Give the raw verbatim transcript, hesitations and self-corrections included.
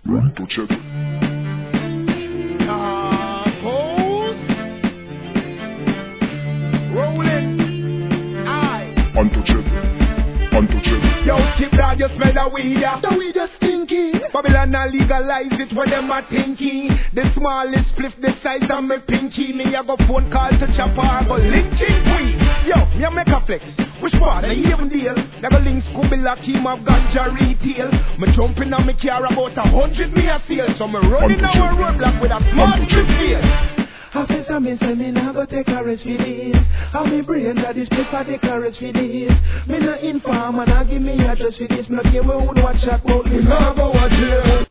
Untouchable. Ah, pose. Rolling. Aye. Untouchable. Untouchable. Yo, skip that, you smell the weed, yeah. The weed is stinky. Babylon a legalize it when them a thinking. The smallest spliff the size of me pinky. Me a go phone call to chopper, go lynching queen. Yo, me a make a flex. Which part? I even deal. Never link Scooby like team of ganja retail. Me jumping on me car about a hundred me a sale. So me running down a roadblock with a small trip here. Officer me say me nah go take a rest for this. How me brain that is paper take a rest for this. Me no inform and I give me address for this. Me no care who watch that about me nah go watch it.